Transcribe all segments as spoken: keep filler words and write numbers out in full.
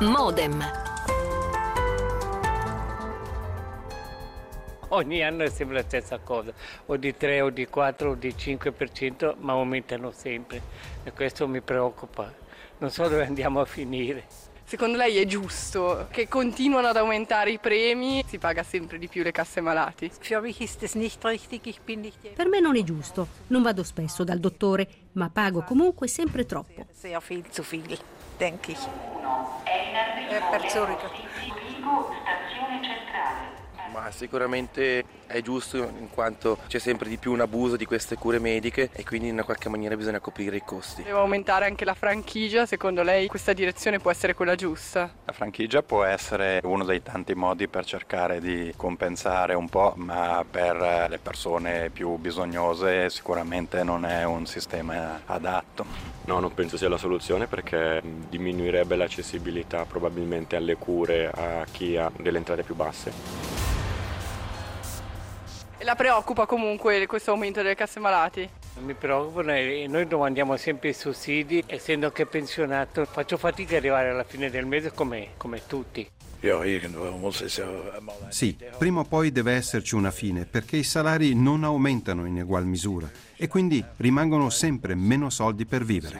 Modem. Ogni anno è sempre la stessa cosa, o di tre o di quattro o di cinque per cento, ma aumentano sempre e questo mi preoccupa. Non so dove andiamo a finire. Secondo lei è giusto che continuano ad aumentare i premi? Si paga sempre di più le casse malati? Per me non è giusto. Non vado spesso dal dottore, ma pago comunque sempre troppo. Sehr viel zu viel, denke ich. È per Zurigo. Stazione centrale. Ma sicuramente è giusto in quanto c'è sempre di più un abuso di queste cure mediche e quindi in una qualche maniera bisogna coprire i costi. Deve aumentare anche la franchigia, secondo lei questa direzione può essere quella giusta? La franchigia può essere uno dei tanti modi per cercare di compensare un po', ma per le persone più bisognose sicuramente non è un sistema adatto. No, non penso sia la soluzione perché diminuirebbe l'accessibilità probabilmente alle cure a chi ha delle entrate più basse. E la preoccupa comunque questo aumento delle casse malati? Non mi preoccupano e noi domandiamo sempre i sussidi, essendo che pensionato faccio fatica ad arrivare alla fine del mese come, come tutti. Sì, prima o poi deve esserci una fine perché i salari non aumentano in egual misura e quindi rimangono sempre meno soldi per vivere.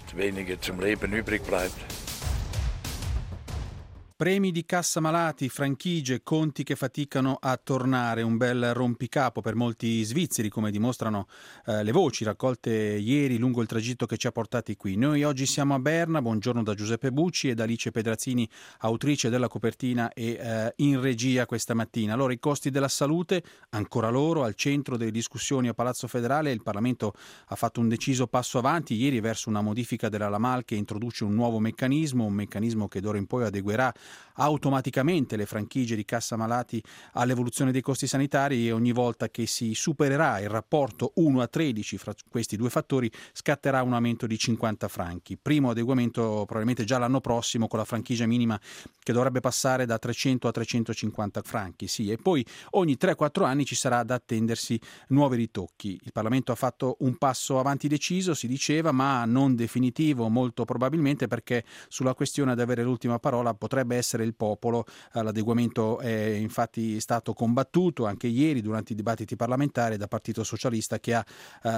Premi di cassa malati, franchigie, conti che faticano a tornare, un bel rompicapo per molti svizzeri, come dimostrano eh, le voci raccolte ieri lungo il tragitto che ci ha portati qui. Noi oggi siamo a Berna, buongiorno da Giuseppe Bucci e da Alice Pedrazzini, autrice della copertina e eh, in regia questa mattina. Allora, i costi della salute, ancora loro, al centro delle discussioni a Palazzo Federale. Il Parlamento ha fatto un deciso passo avanti ieri verso una modifica della LAMAL che introduce un nuovo meccanismo, un meccanismo che d'ora in poi adeguerà automaticamente le franchigie di cassa malati all'evoluzione dei costi sanitari e ogni volta che si supererà il rapporto uno a tredici fra questi due fattori scatterà un aumento di cinquanta franchi. Primo adeguamento probabilmente già l'anno prossimo con la franchigia minima che dovrebbe passare da trecento a trecentocinquanta franchi, sì, e poi ogni tre quattro anni ci sarà da attendersi nuovi ritocchi. Il Parlamento ha fatto un passo avanti deciso, si diceva, ma non definitivo molto probabilmente perché sulla questione ad avere l'ultima parola potrebbe essere il popolo. L'adeguamento è infatti stato combattuto anche ieri durante i dibattiti parlamentari da Partito Socialista che ha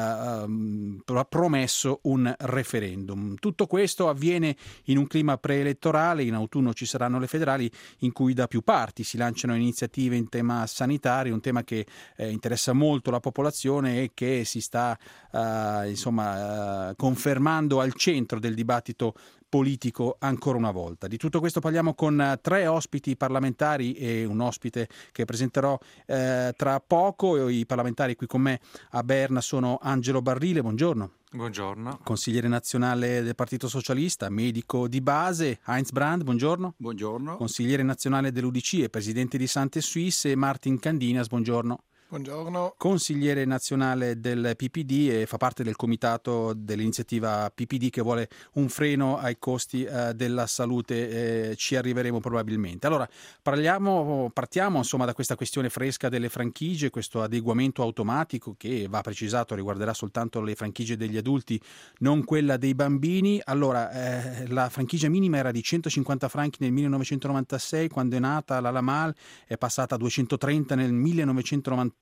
uh, promesso un referendum. Tutto questo avviene in un clima preelettorale, in autunno ci saranno le federali in cui da più parti si lanciano iniziative in tema sanitario, un tema che eh, interessa molto la popolazione e che si sta uh, insomma uh, confermando al centro del dibattito politico ancora una volta. Di tutto questo parliamo con tre ospiti parlamentari e un ospite che presenterò eh, tra poco. I parlamentari qui con me a Berna sono Angelo Barrile, buongiorno. Buongiorno. Consigliere nazionale del Partito Socialista, medico di base. Heinz Brand, buongiorno. Buongiorno. Consigliere nazionale dell'U D C e presidente di Sante Suisse. E Martin Candinas, buongiorno. Buongiorno. Consigliere nazionale del P P D e fa parte del comitato dell'iniziativa P P D che vuole un freno ai costi eh, della salute, eh, ci arriveremo probabilmente. Allora, parliamo, partiamo insomma da questa questione fresca delle franchigie, questo adeguamento automatico che va precisato riguarderà soltanto le franchigie degli adulti, non quella dei bambini. Allora, eh, la franchigia minima era di centocinquanta franchi nel millenovecentonovantasei, quando è nata la LAMAL, è passata a duecentotrenta nel millenovecentonovantotto,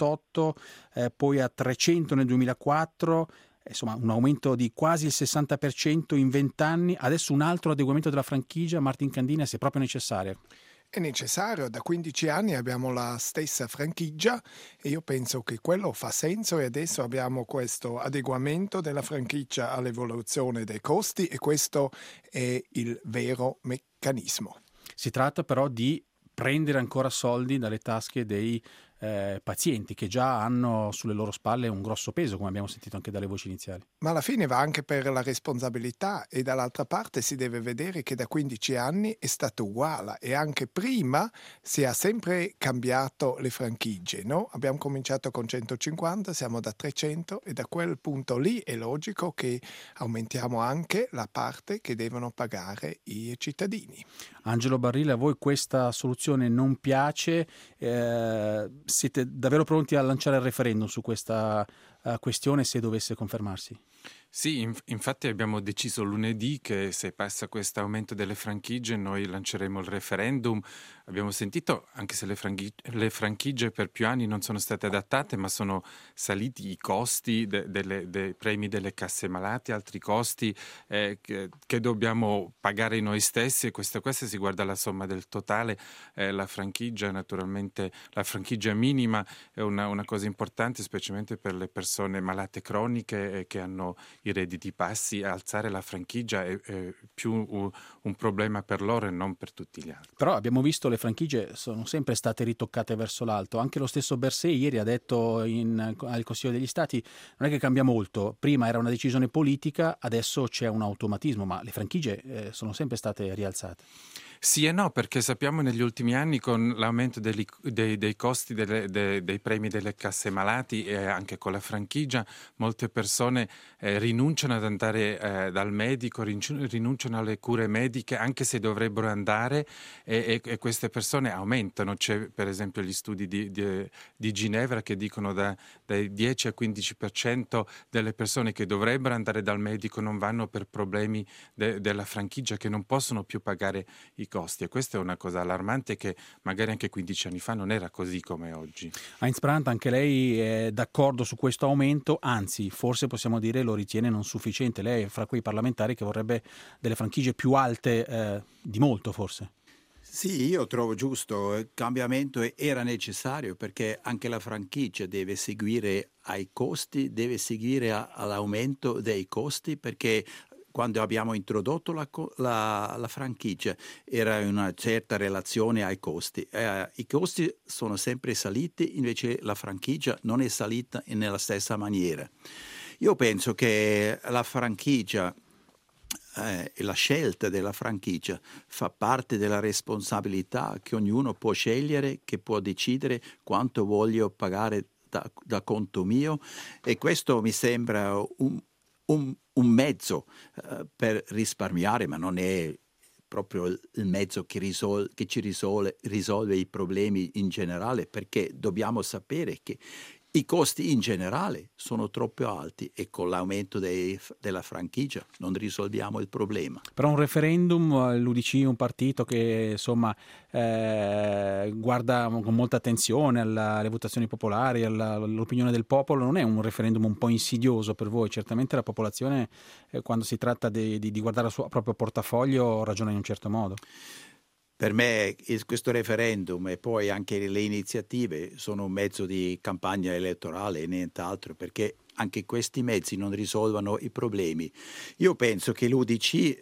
Eh, poi a trecento nel duemilaquattro, insomma un aumento di quasi il sessanta per cento in vent'anni. Adesso un altro adeguamento della franchigia, Martin Candina, se è proprio necessario. È necessario, da quindici anni abbiamo la stessa franchigia e io penso che quello fa senso e adesso abbiamo questo adeguamento della franchigia all'evoluzione dei costi e questo è il vero meccanismo. Si tratta però di prendere ancora soldi dalle tasche dei Eh, pazienti che già hanno sulle loro spalle un grosso peso, come abbiamo sentito anche dalle voci iniziali. Ma alla fine va anche per la responsabilità e dall'altra parte si deve vedere che da quindici anni è stato uguale e anche prima si è sempre cambiato le franchigie, no? Abbiamo cominciato con centocinquanta, siamo da trecento e da quel punto lì è logico che aumentiamo anche la parte che devono pagare i cittadini. Angelo Barrile, a voi questa soluzione non piace? Eh, siete davvero pronti a lanciare il referendum su questa uh, questione se dovesse confermarsi? Sì, inf- infatti abbiamo deciso lunedì che se passa questo aumento delle franchigie noi lanceremo il referendum. Abbiamo sentito, anche se le, franghi- le franchigie per più anni non sono state adattate, ma sono saliti i costi de- delle- dei premi delle casse malati, altri costi eh, che, che dobbiamo pagare noi stessi, e questa, questa si guarda la somma del totale. Eh, la franchigia, naturalmente, la franchigia minima è una, una cosa importante, specialmente per le persone malate croniche eh, che hanno i redditi bassi. Alzare la franchigia è, è più un, un problema per loro e non per tutti gli altri. Però abbiamo visto le franchigie sono sempre state ritoccate verso l'alto. Anche lo stesso Bersè ieri ha detto in, al Consiglio degli Stati non è che cambia molto, prima era una decisione politica, adesso c'è un automatismo, ma le franchigie eh, sono sempre state rialzate. Sì e no, perché sappiamo negli ultimi anni con l'aumento dei, dei, dei costi delle, dei, dei premi delle casse malati e anche con la franchigia molte persone eh, rinunciano ad andare eh, dal medico, rinunciano alle cure mediche anche se dovrebbero andare e, e, e queste persone aumentano. C'è per esempio gli studi di, di, di Ginevra che dicono da, dai dieci al quindici per cento delle persone che dovrebbero andare dal medico non vanno per problemi de, della franchigia, che non possono più pagare i costi, e questa è una cosa allarmante che magari anche quindici anni fa non era così come oggi. Heinz Brandt, anche lei è d'accordo su questo aumento, anzi forse possiamo dire lo ritiene non sufficiente. Lei è fra quei parlamentari che vorrebbe delle franchigie più alte eh, di molto forse. Sì, io trovo giusto, il cambiamento era necessario perché anche la franchigia deve seguire ai costi, deve seguire a, all'aumento dei costi, perché quando abbiamo introdotto la, la, la franchigia era una certa relazione ai costi. Eh, I costi sono sempre saliti, invece la franchigia non è salita nella stessa maniera. Io penso che la franchigia eh, e la scelta della franchigia fa parte della responsabilità che ognuno può scegliere, che può decidere quanto voglio pagare da, da conto mio, e questo mi sembra un Un, un mezzo uh, per risparmiare, ma non è proprio il mezzo che, risol- che ci risolve, risolve i problemi in generale, perché dobbiamo sapere che i costi in generale sono troppo alti e con l'aumento dei, della franchigia non risolviamo il problema. Però un referendum, l'U D C è un partito che insomma eh, guarda con molta attenzione alla, alle votazioni popolari, alla, all'opinione del popolo. Non è un referendum un po' insidioso per voi? Certamente la popolazione eh, quando si tratta di, di, di guardare il suo proprio portafoglio ragiona in un certo modo. Per me questo referendum e poi anche le iniziative sono un mezzo di campagna elettorale e nient'altro, perché anche questi mezzi non risolvono i problemi. Io penso che l'U D C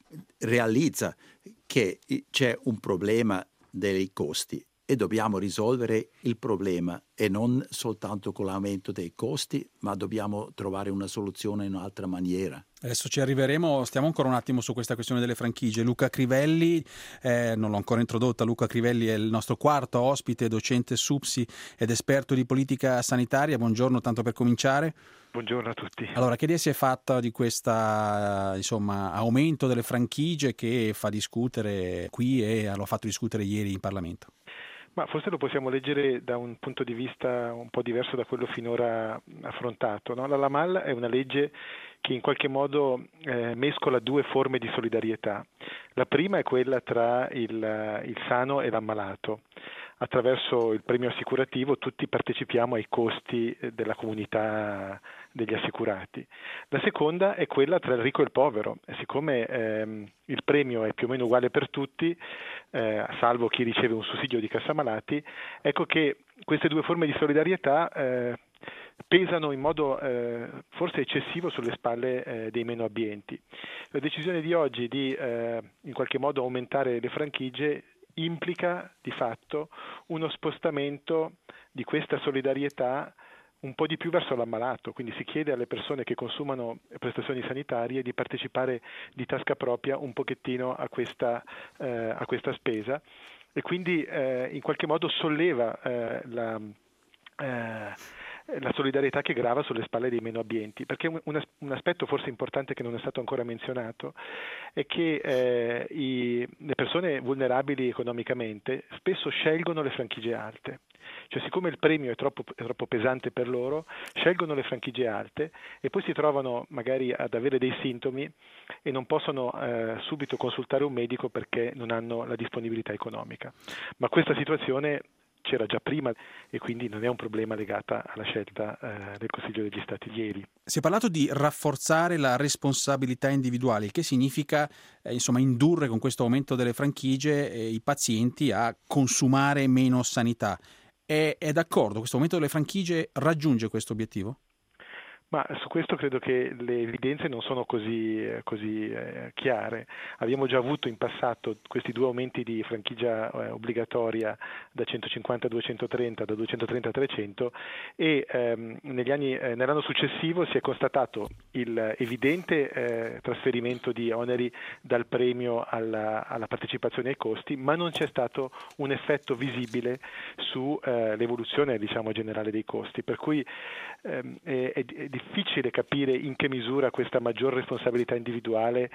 realizza che c'è un problema dei costi e dobbiamo risolvere il problema, e non soltanto con l'aumento dei costi, ma dobbiamo trovare una soluzione in un'altra maniera. Adesso ci arriveremo, stiamo ancora un attimo su questa questione delle franchigie. Luca Crivelli, eh, non l'ho ancora introdotta, Luca Crivelli è il nostro quarto ospite, docente SUPSI ed esperto di politica sanitaria. Buongiorno, tanto per cominciare. Buongiorno a tutti. Allora, che idea si è fatta di questo insomma, aumento delle franchigie che fa discutere qui e lo ha fatto discutere ieri in Parlamento? Ma forse lo possiamo leggere da un punto di vista un po' diverso da quello finora affrontato, no? La Lamal è una legge che in qualche modo eh, mescola due forme di solidarietà. La prima è quella tra il, il sano e l'ammalato. Attraverso il premio assicurativo tutti partecipiamo ai costi della comunità degli assicurati. La seconda è quella tra il ricco e il povero. E siccome ehm, il premio è più o meno uguale per tutti, eh, salvo chi riceve un sussidio di cassa malati, ecco che queste due forme di solidarietà eh, pesano in modo eh, forse eccessivo sulle spalle eh, dei meno abbienti. La decisione di oggi di eh, in qualche modo aumentare le franchigie implica di fatto uno spostamento di questa solidarietà un po' di più verso l'ammalato, quindi si chiede alle persone che consumano prestazioni sanitarie di partecipare di tasca propria un pochettino a questa, eh, a questa spesa, e quindi eh, in qualche modo solleva eh, la, eh, la solidarietà che grava sulle spalle dei meno abbienti, perché un, un aspetto forse importante che non è stato ancora menzionato è che eh, i, le persone vulnerabili economicamente spesso scelgono le franchigie alte, cioè siccome il premio è troppo, è troppo pesante per loro, scelgono le franchigie alte e poi si trovano magari ad avere dei sintomi e non possono eh, subito consultare un medico perché non hanno la disponibilità economica. Ma questa situazione c'era già prima e quindi non è un problema legata alla scelta eh, del Consiglio degli Stati di ieri. Si è parlato di rafforzare la responsabilità individuale, il che significa eh, insomma indurre con questo aumento delle franchigie eh, i pazienti a consumare meno sanità. È, è d'accordo? Questo aumento delle franchigie raggiunge questo obiettivo? Ma su questo credo che le evidenze non sono così, così eh, chiare. Abbiamo già avuto in passato questi due aumenti di franchigia eh, obbligatoria da centocinquanta a duecentotrenta, da duecentotrenta a trecento e ehm, negli anni, eh, nell'anno successivo si è constatato il evidente eh, trasferimento di oneri dal premio alla, alla partecipazione ai costi, ma non c'è stato un effetto visibile sull'evoluzione eh, diciamo, generale dei costi, per cui ehm, è, è, è difficile capire in che misura questa maggior responsabilità individuale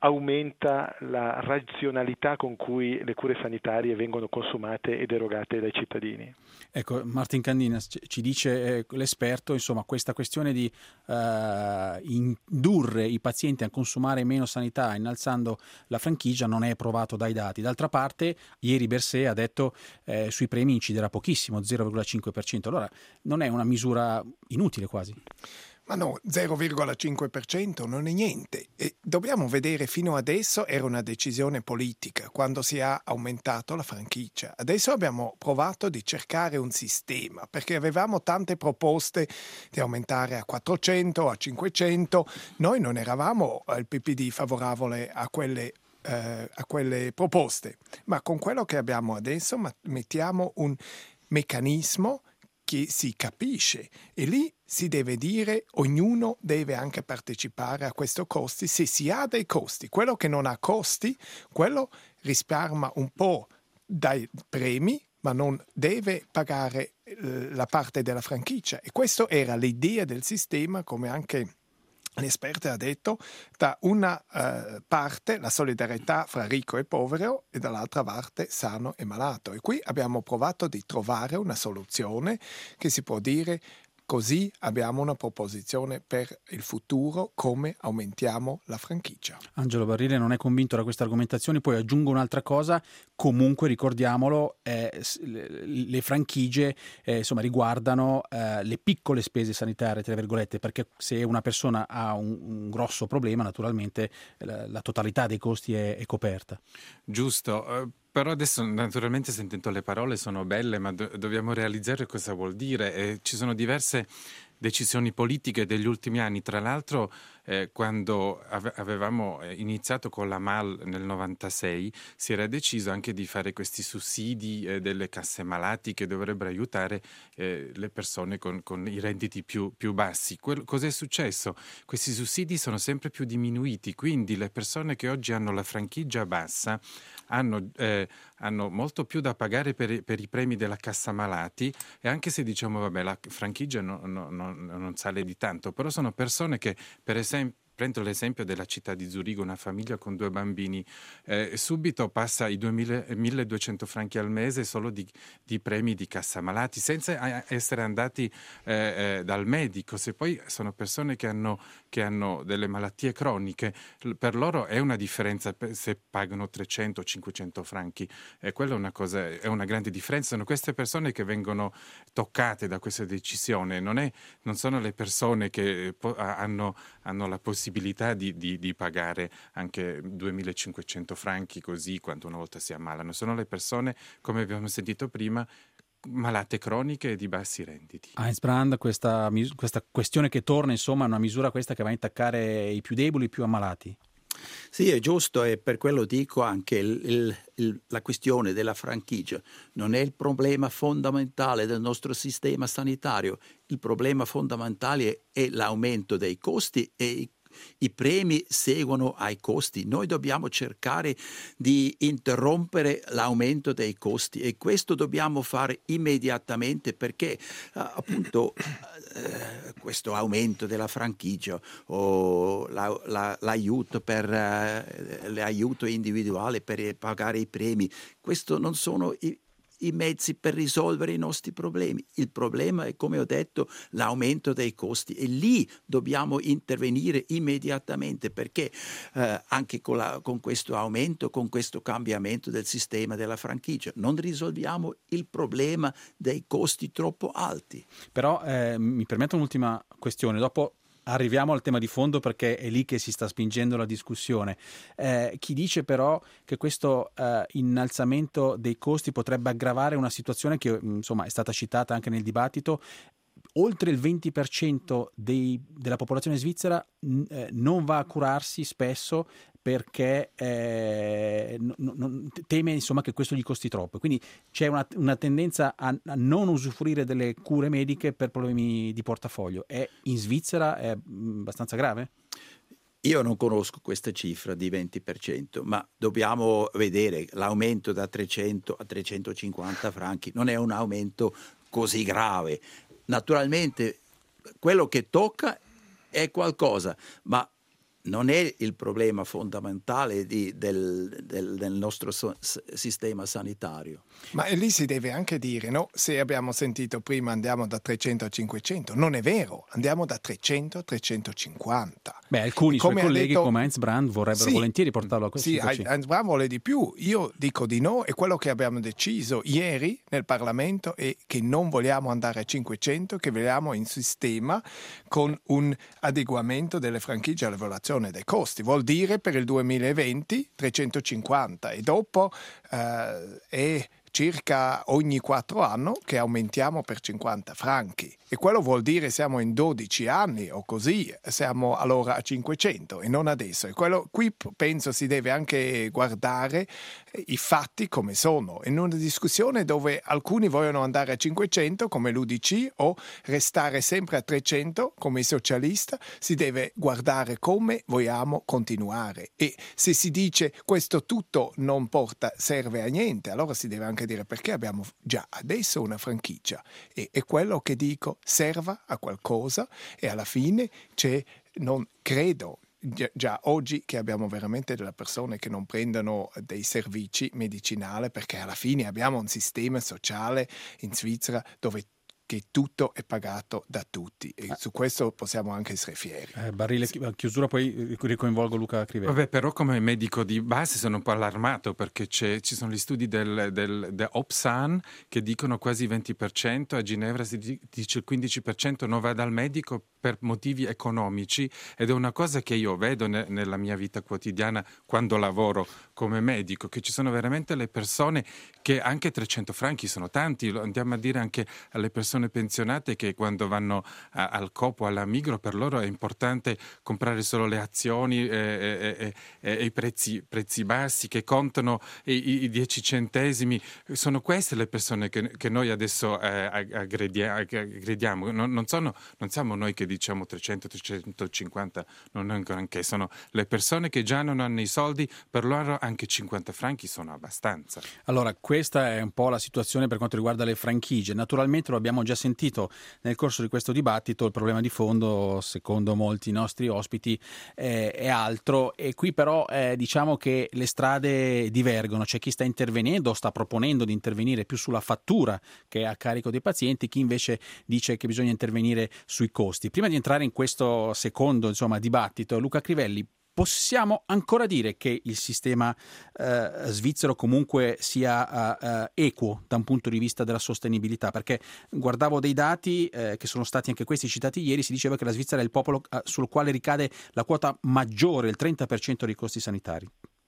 aumenta la razionalità con cui le cure sanitarie vengono consumate ed erogate dai cittadini. Ecco, Martin Candinas ci dice eh, l'esperto, insomma, questa questione di eh, indurre i pazienti a consumare meno sanità innalzando la franchigia non è provato dai dati. D'altra parte, ieri Berset ha detto eh, sui premi inciderà pochissimo, zero virgola cinque per cento. Allora, non è una misura inutile quasi? Ma no, zero virgola cinque per cento non è niente. E dobbiamo vedere, fino adesso era una decisione politica quando si è aumentato la franchigia. Adesso abbiamo provato di cercare un sistema perché avevamo tante proposte di aumentare a quattrocento, a cinquecento. Noi non eravamo al P P D favorevole a quelle eh, a quelle proposte, ma con quello che abbiamo adesso mettiamo un meccanismo che si capisce e lì si deve dire ognuno deve anche partecipare a questi costi se si ha dei costi. Quello che non ha costi, quello risparmia un po' dai premi, ma non deve pagare eh, la parte della franchigia. E questa era l'idea del sistema, come anche l'esperto ha detto, da una uh, parte la solidarietà fra ricco e povero e dall'altra parte sano e malato. E qui abbiamo provato di trovare una soluzione che si può dire così abbiamo una proposizione per il futuro, come aumentiamo la franchigia. Angelo Barrile non è convinto da queste argomentazioni, poi aggiungo un'altra cosa, comunque ricordiamolo, eh, le franchigie eh, insomma, riguardano eh, le piccole spese sanitarie, tra virgolette, perché se una persona ha un, un grosso problema, naturalmente la, la totalità dei costi è, è coperta. Giusto. Uh... Però adesso naturalmente sentendo le parole sono belle, ma do- dobbiamo realizzare cosa vuol dire. E ci sono diverse decisioni politiche degli ultimi anni. Tra l'altro eh, quando ave- avevamo iniziato con la M A L nel novantasei si era deciso anche di fare questi sussidi eh, delle casse malati che dovrebbero aiutare eh, le persone con, con i redditi più, più bassi. Quel- cos'è successo? Questi sussidi sono sempre più diminuiti, quindi le persone che oggi hanno la franchigia bassa hanno, eh, hanno molto più da pagare per, per i premi della cassa malati, e anche se diciamo vabbè la franchigia no, no, no, non sale di tanto, però sono persone che per esempio, prendo l'esempio della città di Zurigo, una famiglia con due bambini, eh, subito passa i milleduecento franchi al mese solo di, di premi di cassa malati, senza essere andati eh, eh, dal medico. Se poi sono persone che hanno, che hanno delle malattie croniche, per loro è una differenza se pagano trecento o cinquecento franchi, e quella è una cosa, è una grande differenza. Sono queste persone che vengono toccate da questa decisione, non, è, non sono le persone che po- hanno, hanno la possibilità possibilità di, di, di pagare anche duemilacinquecento franchi così quando una volta si ammalano. Sono le persone, come abbiamo sentito prima, malate croniche e di bassi redditi. Heinz Brand, questa, questa questione che torna, insomma, è una misura questa che va a intaccare i più deboli, i più ammalati. Sì, è giusto, e per quello dico anche il, il, il, la questione della franchigia non è il problema fondamentale del nostro sistema sanitario. Il problema fondamentale è l'aumento dei costi e I premi seguono ai costi. Noi dobbiamo cercare di interrompere l'aumento dei costi e questo dobbiamo fare immediatamente perché uh, appunto uh, questo aumento della franchigia o la, la, l'aiuto per uh, l'aiuto individuale per pagare i premi, questo non sono i i mezzi per risolvere i nostri problemi. Il problema è, come ho detto, l'aumento dei costi e lì dobbiamo intervenire immediatamente perché eh, anche con, la, con questo aumento, con questo cambiamento del sistema della franchigia, non risolviamo il problema dei costi troppo alti. Però eh, mi permetto un'ultima questione, dopo arriviamo al tema di fondo perché è lì che si sta spingendo la discussione. Eh, chi dice però che questo eh, innalzamento dei costi potrebbe aggravare una situazione che insomma è stata citata anche nel dibattito, oltre il venti per cento dei, della popolazione svizzera eh, non va a curarsi spesso perché eh, non, non, teme insomma che questo gli costi troppo, quindi c'è una, una tendenza a, a non usufruire delle cure mediche per problemi di portafoglio. È in Svizzera è abbastanza grave? Io non conosco questa cifra di venti per cento, ma dobbiamo vedere l'aumento da trecento a trecentocinquanta franchi non è un aumento così grave. Naturalmente quello che tocca è qualcosa, ma non è il problema fondamentale di, del, del, del nostro so, sistema sanitario. Ma lì si deve anche dire, no? Se abbiamo sentito prima andiamo da trecento a cinquecento, non è vero, andiamo da trecento a trecentocinquanta. Beh, alcuni suoi colleghi detto, come Heinz Brand vorrebbero sì, volentieri portarlo a questo. Sì, Heinz Brand vuole di più, io dico di no e quello che abbiamo deciso ieri nel Parlamento è che non vogliamo andare a cinquecento, che vogliamo un sistema con un adeguamento delle franchigie all'evaluazione dei costi, vuol dire per il duemilaventi trecentocinquanta e dopo eh, è circa ogni quattro anni che aumentiamo per cinquanta franchi e quello vuol dire siamo in dodici anni o così, siamo allora a cinquecento e non adesso e quello qui penso si deve anche guardare i fatti come sono in una discussione dove alcuni vogliono andare a cinquecento come l'U D C o restare sempre a trecento come i socialisti, si deve guardare come vogliamo continuare e se si dice questo tutto non porta, serve a niente, allora si deve anche dire perché abbiamo già adesso una franchigia e, e quello che dico serva a qualcosa e alla fine c'è, non credo già, già oggi che abbiamo veramente delle persone che non prendono dei servizi medicinali perché alla fine abbiamo un sistema sociale in Svizzera dove che tutto è pagato da tutti e ah. su questo possiamo anche essere fieri. Eh, Barile, chiusura, poi ricoinvolgo Luca Crivelli. Vabbè, però come medico di base sono un po' allarmato perché c'è, ci sono gli studi del, del, del Opsan che dicono quasi il venti per cento, a Ginevra si dice il quindici per cento non va dal medico per motivi economici ed è una cosa che io vedo ne, nella mia vita quotidiana quando lavoro come medico, che ci sono veramente le persone che anche trecento franchi sono tanti, lo andiamo a dire anche alle persone pensionate che quando vanno a, al Coop o alla Migros per loro è importante comprare solo le azioni e, e, e, e i prezzi, prezzi bassi che contano i, i dieci centesimi. Sono queste le persone che, che noi adesso eh, aggrediamo, aggrediamo. Non, non, sono, non siamo noi che diciamo trecento trecentocinquanta, non è anche, sono le persone che già non hanno i soldi, per loro anche cinquanta franchi sono abbastanza. Allora questa è un po' la situazione per quanto riguarda le franchigie. Naturalmente lo abbiamo già sentito nel corso di questo dibattito, il problema di fondo secondo molti nostri ospiti eh, è altro e qui però eh, diciamo che le strade divergono, c'è chi sta intervenendo, sta proponendo di intervenire più sulla fattura che è a carico dei pazienti, chi invece dice che bisogna intervenire sui costi. Prima di entrare in questo secondo insomma dibattito, Luca Crivelli, possiamo ancora dire che il sistema eh, svizzero comunque sia eh, equo da un punto di vista della sostenibilità? Perché guardavo dei dati eh, che sono stati anche questi citati ieri, si diceva che la Svizzera è il popolo eh, sul quale ricade la quota maggiore, il trenta per cento dei costi sanitari.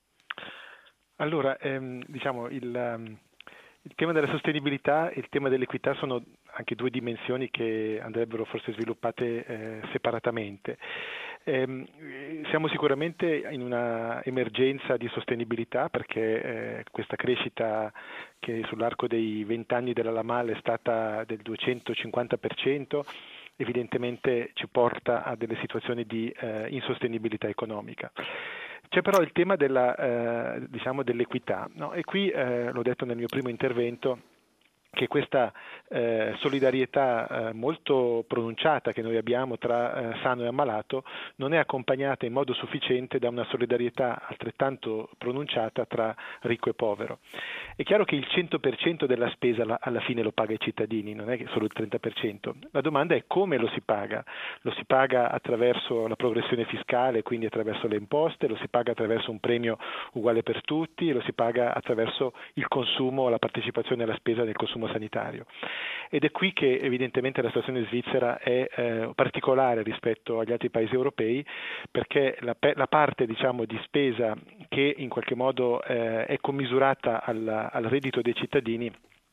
Allora, ehm, diciamo il... Um... Il tema della sostenibilità e il tema dell'equità sono anche due dimensioni che andrebbero forse sviluppate eh, separatamente. Eh, siamo sicuramente in una emergenza di sostenibilità perché eh, questa crescita che sull'arco dei vent'anni della Lamal è stata del duecentocinquanta per cento evidentemente ci porta a delle situazioni di eh, insostenibilità economica. C'è però il tema della, eh, diciamo dell'equità, no? E qui eh, l'ho detto nel mio primo intervento, che questa eh, solidarietà eh, molto pronunciata che noi abbiamo tra eh, sano e ammalato non è accompagnata in modo sufficiente da una solidarietà altrettanto pronunciata tra ricco e povero. È chiaro che il cento per cento della spesa la, alla fine lo paga i cittadini, non è che solo il trenta per cento. La domanda è come lo si paga. Lo si paga attraverso la progressione fiscale, quindi attraverso le imposte, lo si paga attraverso un premio uguale per tutti, lo si paga attraverso il consumo, la partecipazione alla spesa nel consumo sanitario. Ed è qui che evidentemente la situazione svizzera è eh, particolare rispetto agli altri paesi europei, perché la, la parte diciamo di spesa che in qualche modo eh, è commisurata al, al reddito dei cittadini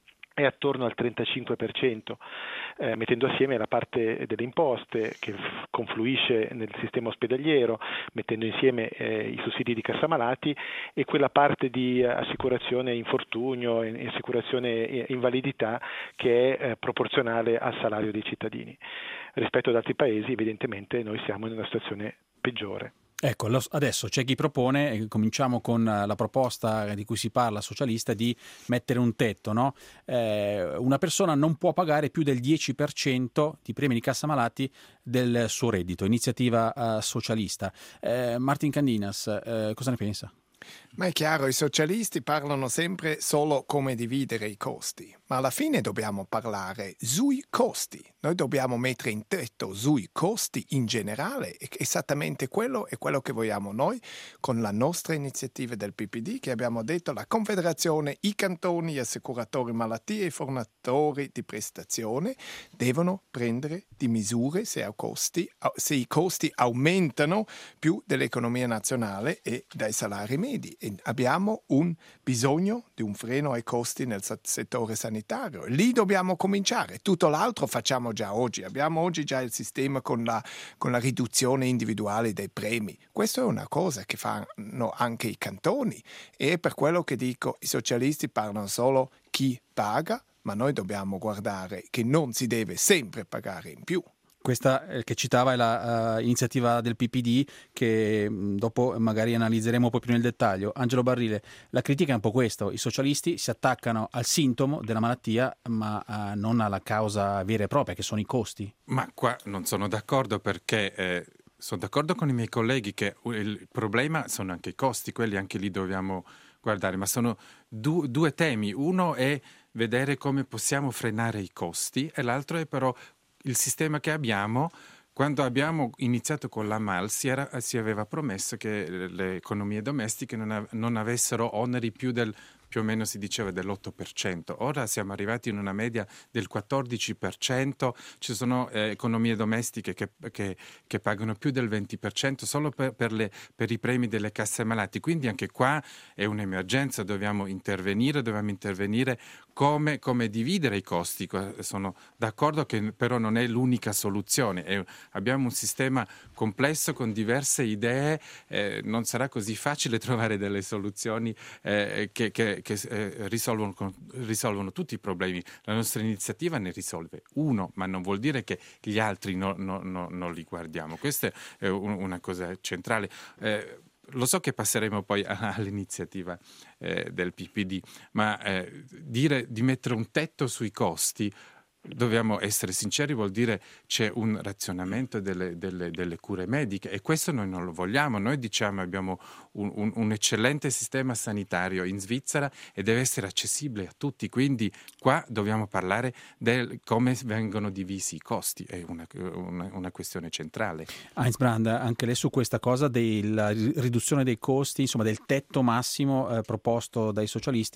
è attorno al trentacinque per cento, eh, mettendo assieme la parte delle imposte che f- confluisce nel sistema ospedaliero, mettendo insieme eh, i sussidi di cassamalati e quella parte di eh, assicurazione infortunio e assicurazione invalidità che è eh, proporzionale al salario dei cittadini. Rispetto ad altri paesi evidentemente noi siamo in una situazione peggiore. Ecco, adesso c'è chi propone, cominciamo con la proposta di cui si parla socialista, di mettere un tetto, no? Eh, una persona non può pagare più del dieci per cento di premi di cassa malati del suo reddito, iniziativa uh, socialista. Eh, Martin Candinas, eh, cosa ne pensa? Ma è chiaro, i socialisti parlano sempre solo come dividere i costi, ma alla fine dobbiamo parlare sui costi. Noi dobbiamo mettere in tetto sui costi in generale, e esattamente quello è quello che vogliamo noi con la nostra iniziativa del P P D, che abbiamo detto la Confederazione, i cantoni, gli assicuratori malattie e i fornitori di prestazione devono prendere di misure se, a costi, se i costi aumentano più dell'economia nazionale e dai salari medi. E abbiamo un bisogno di un freno ai costi nel settore sanitario. Lì dobbiamo cominciare. Tutto l'altro facciamo già oggi. Abbiamo oggi già il sistema con la, con la riduzione individuale dei premi. Questa è una cosa che fanno anche i cantoni. E per quello che dico, i socialisti parlano solo chi paga, ma noi dobbiamo guardare che non si deve sempre pagare in più. Questa eh, che citava è la uh, iniziativa del P P D che mh, dopo magari analizzeremo poi più nel dettaglio. Angelo Barrile, la critica è un po' questo, i socialisti si attaccano al sintomo della malattia ma uh, non alla causa vera e propria che sono i costi. Ma qua non sono d'accordo perché eh, sono d'accordo con i miei colleghi che il problema sono anche i costi, quelli anche lì dobbiamo guardare, ma sono du- due temi, uno è vedere come possiamo frenare i costi e l'altro è però il sistema che abbiamo. Quando abbiamo iniziato con la M A L si, era, si aveva promesso che le economie domestiche non, av- non avessero oneri più del, più o meno si diceva dell'otto per cento. Ora siamo arrivati in una media del quattordici per cento, ci sono eh, economie domestiche che, che, che pagano più del venti per cento solo per, per, le, per i premi delle casse malati. Quindi anche qua è un'emergenza, dobbiamo intervenire, dobbiamo intervenire come, come dividere i costi. Sono d'accordo che però non è l'unica soluzione. È, abbiamo un sistema complesso con diverse idee, eh, non sarà così facile trovare delle soluzioni eh, che, che che eh, risolvono, risolvono tutti i problemi. La nostra iniziativa ne risolve uno, ma non vuol dire che gli altri no, no, no, non li guardiamo. Questa è un, una cosa centrale. Eh, lo so che passeremo poi all'iniziativa eh, del P P D, ma eh, dire di mettere un tetto sui costi, dobbiamo essere sinceri, vuol dire c'è un razionamento delle, delle, delle cure mediche e questo noi non lo vogliamo. Noi diciamo abbiamo un, un, un eccellente sistema sanitario in Svizzera e deve essere accessibile a tutti, quindi qua dobbiamo parlare di come vengono divisi i costi, è una, una, una questione centrale. Heinz Brand, anche lei su questa cosa della riduzione dei costi, insomma del tetto massimo eh, proposto dai socialisti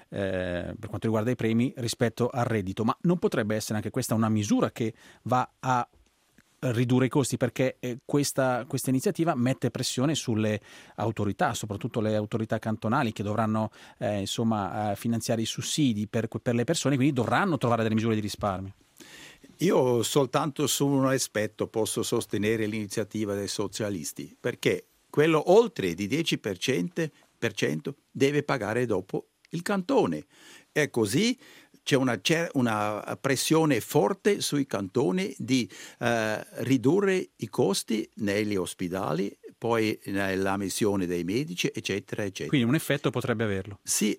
eh, per quanto riguarda i premi rispetto al reddito, ma non potrebbe essere anche questa una misura che va a ridurre i costi, perché eh, questa, questa iniziativa mette pressione sulle autorità, soprattutto le autorità cantonali che dovranno eh, insomma eh, finanziare i sussidi per, per le persone, quindi dovranno trovare delle misure di risparmio. Io soltanto su un aspetto posso sostenere l'iniziativa dei socialisti, perché quello oltre di dieci per cento deve pagare dopo il cantone e così c'è una, una pressione forte sui cantoni di eh, ridurre i costi negli ospedali, poi nella missione dei medici, eccetera, eccetera. Quindi un effetto potrebbe averlo. Sì,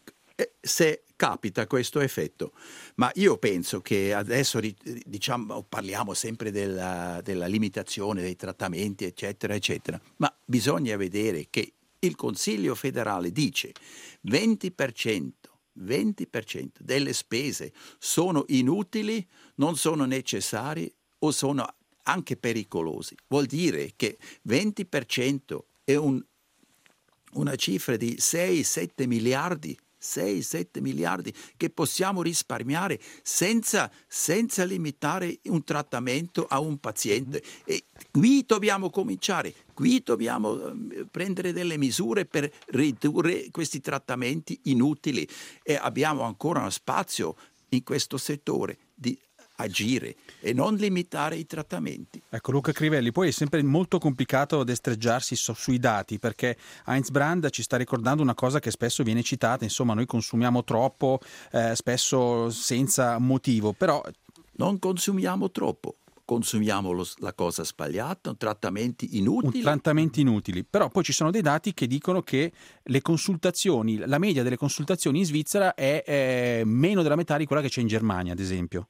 se capita questo effetto. Ma io penso che adesso diciamo, parliamo sempre della, della limitazione dei trattamenti, eccetera, eccetera, ma bisogna vedere che il Consiglio federale dice venti per cento venti per cento delle spese sono inutili, non sono necessari o sono anche pericolosi. Vuol dire che venti per cento è un, una cifra di sei sette miliardi, sei sette miliardi che possiamo risparmiare senza, senza limitare un trattamento a un paziente. E qui dobbiamo cominciare, qui dobbiamo prendere delle misure per ridurre questi trattamenti inutili e abbiamo ancora uno spazio in questo settore di agire e non limitare i trattamenti. Ecco, Luca Crivelli, poi è sempre molto complicato destreggiarsi so, sui dati, perché Heinz Brand ci sta ricordando una cosa che spesso viene citata, insomma noi consumiamo troppo, eh, spesso senza motivo, però non consumiamo troppo. Consumiamo lo, la cosa sbagliata, trattamenti inutili. Trattamenti inutili, però poi ci sono dei dati che dicono che le consultazioni, la media delle consultazioni in Svizzera è, è meno della metà di quella che c'è in Germania, ad esempio.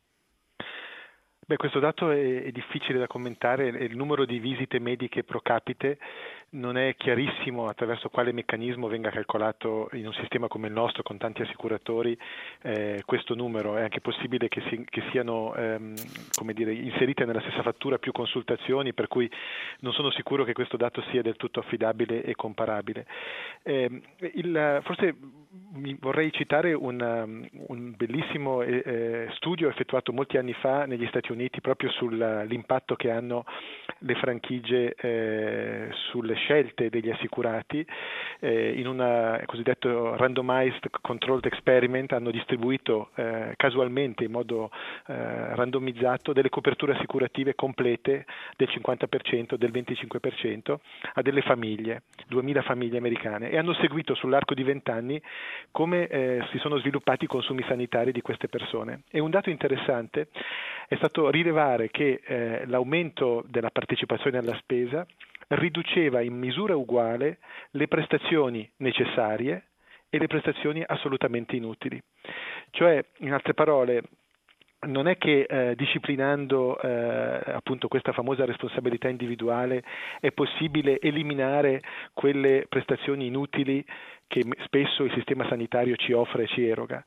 Beh, questo dato è, è difficile da commentare, il numero di visite mediche pro capite non è chiarissimo attraverso quale meccanismo venga calcolato in un sistema come il nostro con tanti assicuratori eh, questo numero. È anche possibile che, si, che siano ehm, come dire, inserite nella stessa fattura più consultazioni, per cui non sono sicuro che questo dato sia del tutto affidabile e comparabile. Eh, il, forse mi vorrei citare un, un bellissimo eh, studio effettuato molti anni fa negli Stati Uniti proprio sull'impatto che hanno le franchigie eh, sulle scelte degli assicurati. Eh, in un cosiddetto randomized controlled experiment hanno distribuito eh, casualmente in modo eh, randomizzato delle coperture assicurative complete del cinquanta per cento, del venticinque per cento a delle famiglie, duemila famiglie americane, e hanno seguito sull'arco di vent'anni come eh, si sono sviluppati i consumi sanitari di queste persone. E un dato interessante è stato rilevare che eh, l'aumento della partecipazione alla spesa riduceva in misura uguale le prestazioni necessarie e le prestazioni assolutamente inutili. Cioè, in altre parole, non è che eh, disciplinando eh, appunto questa famosa responsabilità individuale è possibile eliminare quelle prestazioni inutili che spesso il sistema sanitario ci offre e ci eroga.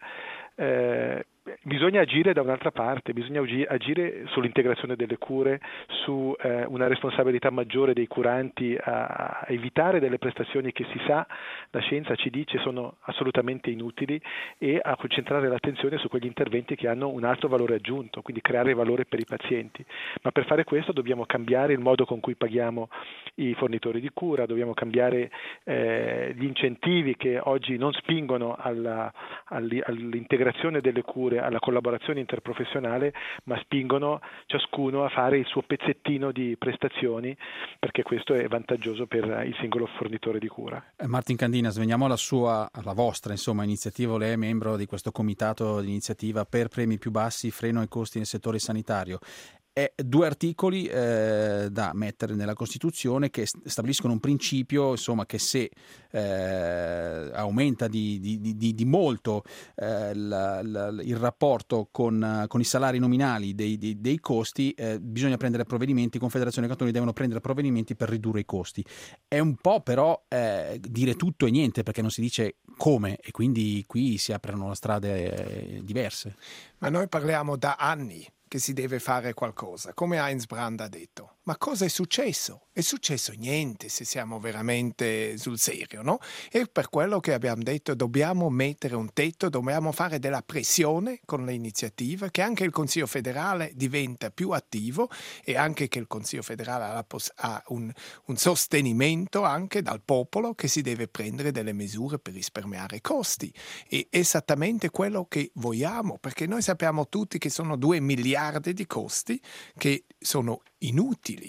Eh, bisogna agire da un'altra parte, bisogna agire sull'integrazione delle cure, su eh, una responsabilità maggiore dei curanti a, a evitare delle prestazioni che si sa, la scienza ci dice sono assolutamente inutili, e a concentrare l'attenzione su quegli interventi che hanno un alto valore aggiunto, quindi creare valore per i pazienti. Ma per fare questo dobbiamo cambiare il modo con cui paghiamo i fornitori di cura, dobbiamo cambiare eh, gli incentivi che oggi non spingono alla, all'integrazione delle cure, alla collaborazione interprofessionale, ma spingono ciascuno a fare il suo pezzettino di prestazioni, perché questo è vantaggioso per il singolo fornitore di cura. Martin Candinas, veniamo alla sua, alla vostra insomma iniziativa. Lei è membro di questo comitato di iniziativa per premi più bassi, freno ai costi nel settore sanitario. È due articoli eh, da mettere nella Costituzione che stabiliscono un principio, insomma, che se eh, aumenta di, di, di, di molto eh, la, la, il rapporto con, con i salari nominali dei, dei, dei costi, eh, bisogna prendere provvedimenti, Confederazione Cantoni devono prendere provvedimenti per ridurre i costi. È un po' però eh, dire tutto e niente, perché non si dice come, e quindi qui si aprono strade eh, diverse. Ma noi parliamo da anni che si deve fare qualcosa, come Heinz Brand ha detto. Ma cosa è successo? È successo niente, se siamo veramente sul serio, no? E per quello che abbiamo detto dobbiamo mettere un tetto, dobbiamo fare della pressione con le iniziative, che anche il Consiglio federale diventa più attivo e anche che il Consiglio federale ha, poss- ha un, un sostenimento anche dal popolo, che si deve prendere delle misure per risparmiare costi. E esattamente quello che vogliamo, perché noi sappiamo tutti che sono due miliardi di costi che sono inutili.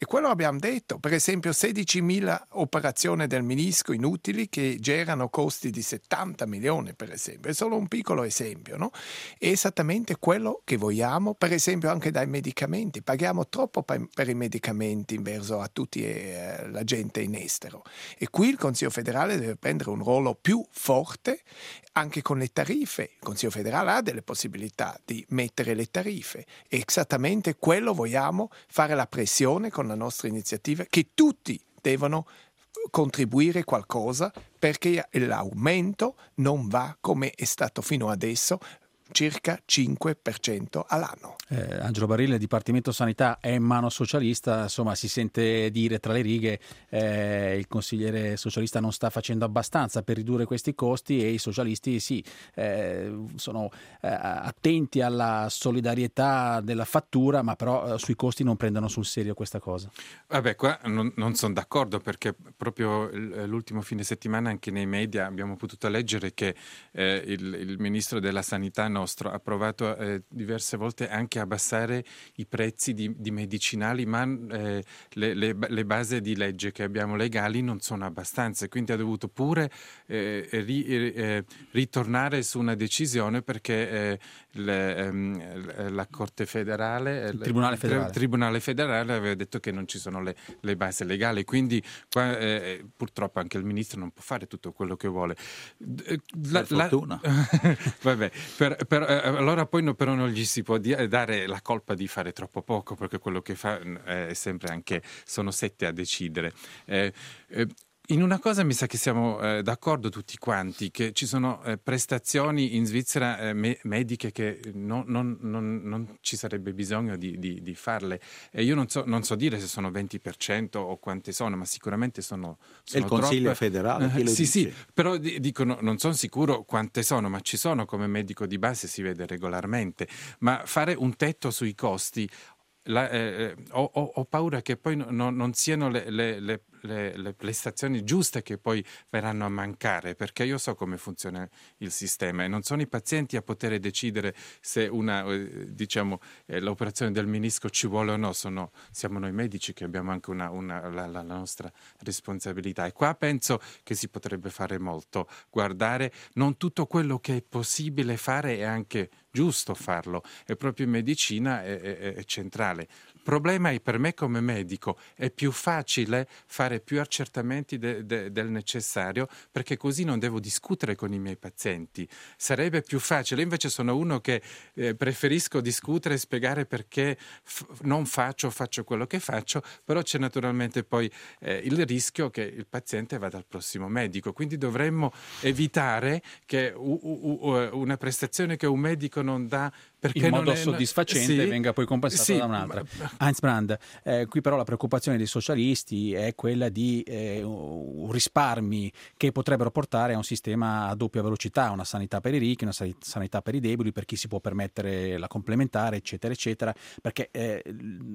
E quello abbiamo detto, per esempio sedicimila operazioni del menisco inutili che generano costi di settanta milioni, per esempio. È solo un piccolo esempio, no? È esattamente quello che vogliamo, per esempio anche dai medicamenti. Paghiamo troppo per, per i medicamenti in verso a tutti eh, la gente in estero. E qui il Consiglio federale deve prendere un ruolo più forte anche con le tariffe. Il Consiglio federale ha delle possibilità di mettere le tariffe. E esattamente quello vogliamo, fare la pressione con la nostra iniziativa, che tutti devono contribuire qualcosa, perché l'aumento non va come è stato fino adesso, circa cinque per cento all'anno. Eh, Angelo Barile, Dipartimento Sanità è in mano socialista, insomma si sente dire tra le righe eh, il consigliere socialista non sta facendo abbastanza per ridurre questi costi e i socialisti sì, eh, sono eh, attenti alla solidarietà della fattura, ma però eh, sui costi non prendono sul serio questa cosa. Vabbè, qua non, non sono d'accordo, perché proprio l'ultimo fine settimana anche nei media abbiamo potuto leggere che eh, il, il ministro della Sanità nostro ha provato eh, diverse volte anche a abbassare i prezzi di, di medicinali, ma eh, le, le, le basi di legge che abbiamo legali non sono abbastanza, quindi ha dovuto pure eh, ri, eh, ritornare su una decisione, perché eh, le, ehm, la Corte federale, il Tribunale federale. il Tribunale federale aveva detto che non ci sono le, le basi legali, quindi qua, eh, purtroppo anche il ministro non può fare tutto quello che vuole. La, per fortuna. La, vabbè, per, per, eh, allora poi no, però non gli si può di, dare la colpa di fare troppo poco, perché quello che fa eh, è sempre anche, sono sette a decidere. Eh, eh, In una cosa mi sa che siamo eh, d'accordo tutti quanti, che ci sono eh, prestazioni in Svizzera eh, me- mediche che non, non, non, non ci sarebbe bisogno di, di, di farle. E io non so, non so dire se sono venti per cento o quante sono, ma sicuramente sono, sono è il Consiglio troppe. federale che lo sì, dice. Sì, però di, dicono, non sono sicuro quante sono, ma ci sono, come medico di base si vede regolarmente. Ma fare un tetto sui costi, la, eh, ho, ho, ho paura che poi no, no, non siano le, le, le Le, le prestazioni giuste che poi verranno a mancare, perché io so come funziona il sistema e non sono i pazienti a poter decidere se una eh, diciamo eh, l'operazione del menisco ci vuole o no, sono, siamo noi medici che abbiamo anche una, una, la, la nostra responsabilità, e qua penso che si potrebbe fare molto, guardare non tutto quello che è possibile fare è anche giusto farlo, e proprio in medicina è, è, è centrale. Il problema è, per me come medico è più facile fare più accertamenti de, de, del necessario, perché così non devo discutere con i miei pazienti. Sarebbe più facile, invece sono uno che eh, preferisco discutere e spiegare perché f- non faccio faccio quello che faccio, però c'è naturalmente poi eh, il rischio che il paziente vada al prossimo medico, quindi dovremmo evitare che u- u- u- una prestazione che un medico non dà perché in modo non è, soddisfacente sì, venga poi compensata sì, da un'altra. ma... Heinz Brand, eh, qui però la preoccupazione dei socialisti è quella di eh, risparmi che potrebbero portare a un sistema a doppia velocità, una sanità per i ricchi, una sanità per i deboli, per chi si può permettere la complementare, eccetera, eccetera, perché eh,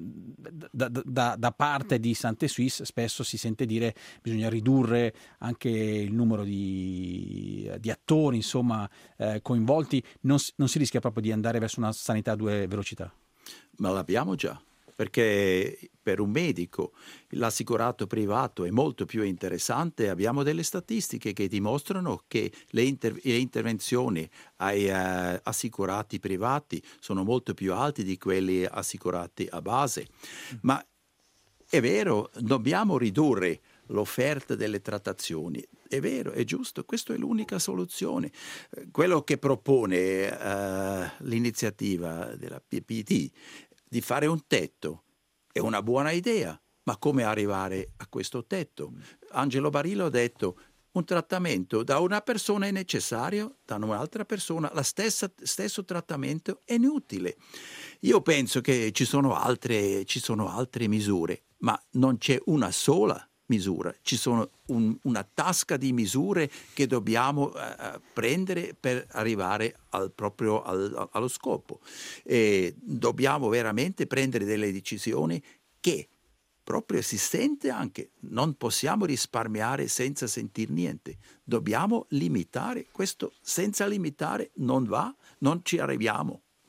da, da, da parte di Santé Suisse spesso si sente dire bisogna ridurre anche il numero di, di attori, insomma, eh, coinvolti, non, non si rischia proprio di andare verso una sanità a due velocità? Ma l'abbiamo già, perché per un medico l'assicurato privato è molto più interessante. Abbiamo delle statistiche che dimostrano che le, inter- le intervenzioni ai uh, assicurati privati sono molto più alte di quelli assicurati a base. Mm. Ma è vero, dobbiamo ridurre l'offerta delle trattazioni. È vero, è giusto, questa è l'unica soluzione. Quello che propone uh, l'iniziativa della P P D di fare un tetto è una buona idea, ma come arrivare a questo tetto? Angelo Barile ha detto un trattamento da una persona è necessario, da un'altra persona la stessa, stesso trattamento è inutile. Io penso che ci sono altre, ci sono altre misure, ma non c'è una sola misura, ci sono un, una tasca di misure che dobbiamo uh, prendere per arrivare al proprio al, allo scopo, e dobbiamo veramente prendere delle decisioni che proprio si sente anche, non possiamo risparmiare senza sentir niente, dobbiamo limitare questo, senza limitare non va, non ci arriviamo.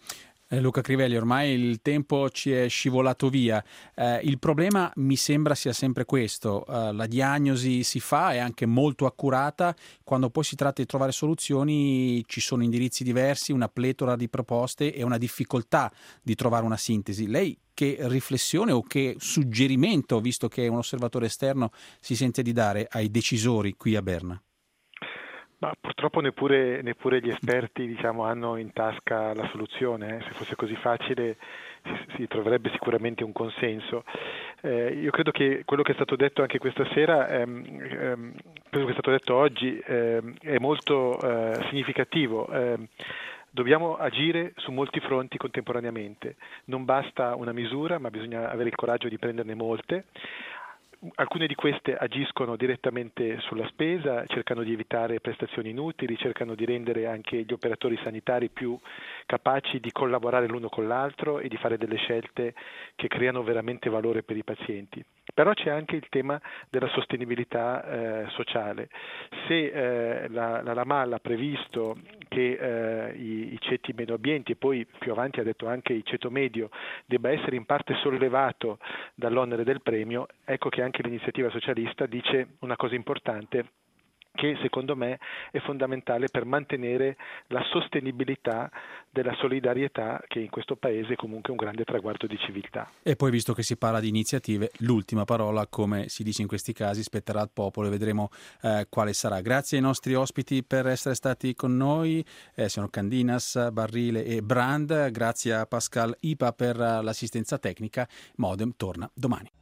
Eh, Luca Crivelli, ormai il tempo ci è scivolato via. Eh, il problema mi sembra sia sempre questo. Eh, la diagnosi si fa, è anche molto accurata. Quando poi si tratta di trovare soluzioni ci sono indirizzi diversi, una pletora di proposte e una difficoltà di trovare una sintesi. Lei che riflessione o che suggerimento, visto che è un osservatore esterno, si sente di dare ai decisori qui a Berna? Ma purtroppo neppure, neppure gli esperti, diciamo, hanno in tasca la soluzione. Eh. Se fosse così facile si, si troverebbe sicuramente un consenso. Eh, io credo che quello che è stato detto anche questa sera, ehm, ehm, quello che è stato detto oggi ehm, è molto eh, significativo. Eh, Dobbiamo agire su molti fronti contemporaneamente. Non basta una misura, ma bisogna avere il coraggio di prenderne molte. Alcune di queste agiscono direttamente sulla spesa, cercano di evitare prestazioni inutili, cercano di rendere anche gli operatori sanitari più capaci di collaborare l'uno con l'altro e di fare delle scelte che creano veramente valore per i pazienti. Però c'è anche il tema della sostenibilità eh, sociale. Se eh, la, la Lamal ha previsto che eh, i, i ceti meno abbienti, e poi più avanti ha detto anche il ceto medio, debba essere in parte sollevato dall'onere del premio, ecco che anche l'iniziativa socialista dice una cosa importante che secondo me è fondamentale per mantenere la sostenibilità della solidarietà, che in questo paese è comunque un grande traguardo di civiltà. E poi, visto che si parla di iniziative, l'ultima parola, come si dice in questi casi, spetterà al popolo e vedremo eh, quale sarà. Grazie ai nostri ospiti per essere stati con noi, eh, sono Candinas, Barrile e Brand. Grazie a Pascal Ipa per l'assistenza tecnica. Modem torna domani.